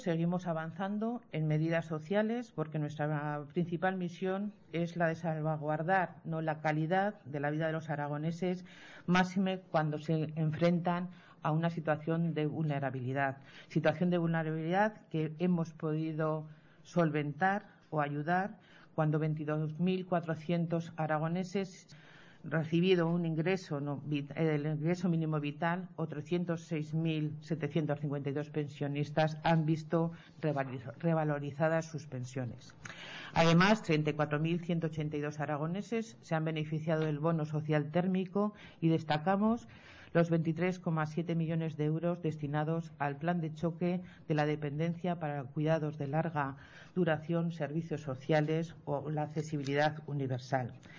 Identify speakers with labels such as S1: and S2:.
S1: Seguimos avanzando en medidas sociales porque nuestra principal misión es la de salvaguardar la calidad de la vida de los aragoneses, máxime cuando se enfrentan a una situación de vulnerabilidad que hemos podido solventar o ayudar cuando 22.400 aragoneses recibido un ingreso, el ingreso mínimo vital, o 306.752 pensionistas han visto revalorizadas sus pensiones. Además, 34.182 aragoneses se han beneficiado del bono social térmico y destacamos los 23,7 millones de euros destinados al plan de choque de la dependencia para cuidados de larga duración, servicios sociales o la accesibilidad universal.